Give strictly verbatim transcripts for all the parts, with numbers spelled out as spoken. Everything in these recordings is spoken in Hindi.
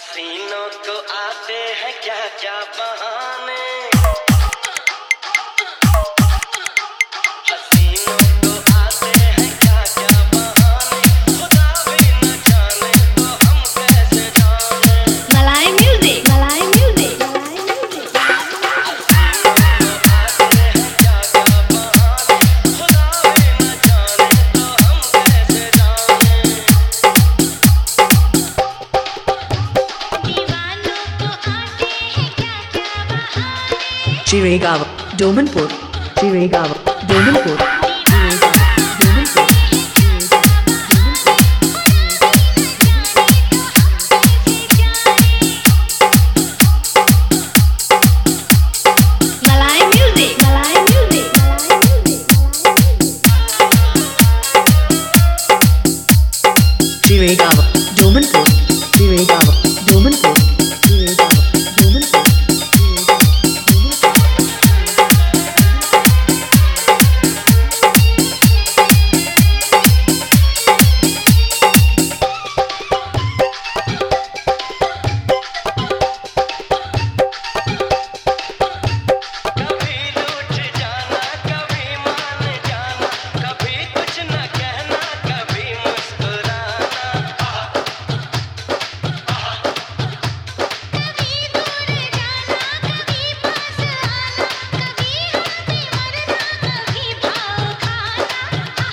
हसीनों को आते हैं क्या क्या बहाने। हसीनों को आते हैं क्या क्या बहाने, खुदा भी न जाने तो हम कैसे जाने। मलाई music, Malai music, Malai music. हसीनों को आते हैं क्या क्या बहाने, खुदा भी न जाने तो हम कैसे जाने। दीवानों को आते हैं क्या क्या बहाने। Chiragawa, Domanpur, Chiragawa, Domanpur, Chiragawa, Domanpur. Malai music, Malai music, Malai music. Chiragawa, Domanpur, Chiragawa, Domanpur, Chiragawa, Domanpur. कभी रूठ जाना कभी मान जाना, कभी कुछ न कहना कभी मुस्कुराना। कभी दूर जाना कभी पास आना, कभी हाथ मरना कभी भाव खाना।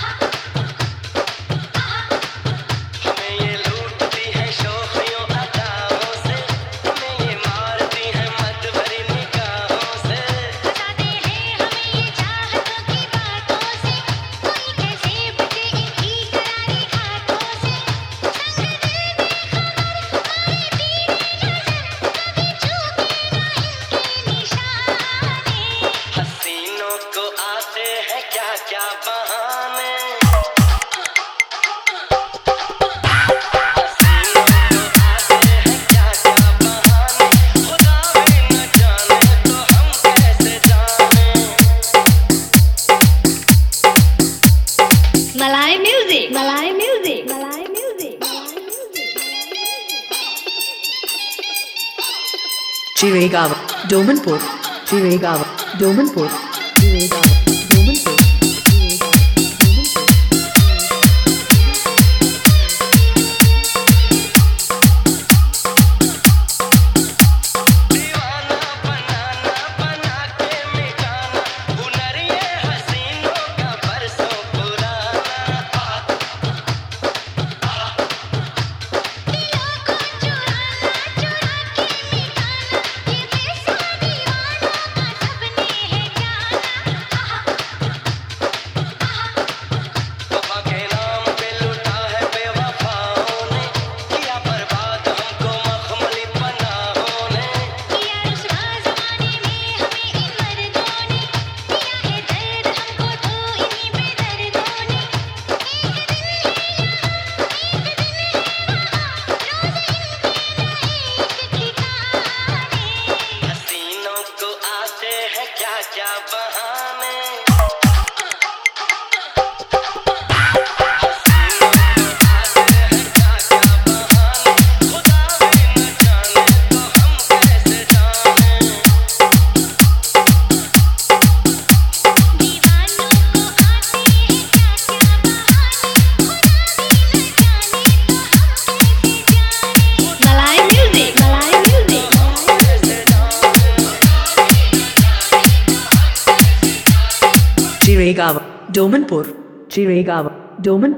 हमें ये लूटती है शोखियों अदाओं से, हमें ये मारती है मत भरी निगाहों से। बताते हैं हमें ये चाहतों की बातों से, कोई कैसे बचे इनकी करारी हाथों से। संग दिल बेखबर हमारे तीर नजर, कभी छूटे ना इनके निशाने। हसीनों को आते हैं क्या क्या बहाने। हसीनों को आते हैं क्या क्या बहाने, खुदा भी न जाने तो हम कैसे जाने। मलाई music, Malai music, Malai music, Malai music. Chiragawa, Domanpur, Chiragawa, Domanpur, Chiragawa, Domanpur, Chiragawa, Domanpur. दीवाना बनाना बना के मिटाना, हुनर ये हसीनों का बरसों पुराना। दिलों को चुराना चुरा के मिटाना, ये किस्सा दीवानों का सबने है जाना। वफा के नाम पे लूटा है बेवफाओं ने, किया बर्बाद हमको मखमली पनाहों ने। किया रुसवा ज़माने में हमें इन मर्दों ने, दिया है दर्द हमको तो इन्हीं बेदर्दों ने। एक दिन है यहाँ एक दिन है वहाँ, रोज़ इनके न एक ठिकाने। हसीनों को आते हैं क्या क्या बहाने। हसीनों को आते हैं क्या क्या बहाने, खुदा भी न जाने तो हम कैसे जाने। दीवानों को आते हैं क्या क्या बहाने, खुदा भी न जाने तो हम कैसे जाने। मलाई म्यूजिक, मलाई म्यूजिक, मलाई कैसे जाने। Chiragawa, Domanpur, Chiragawa, Domanpur.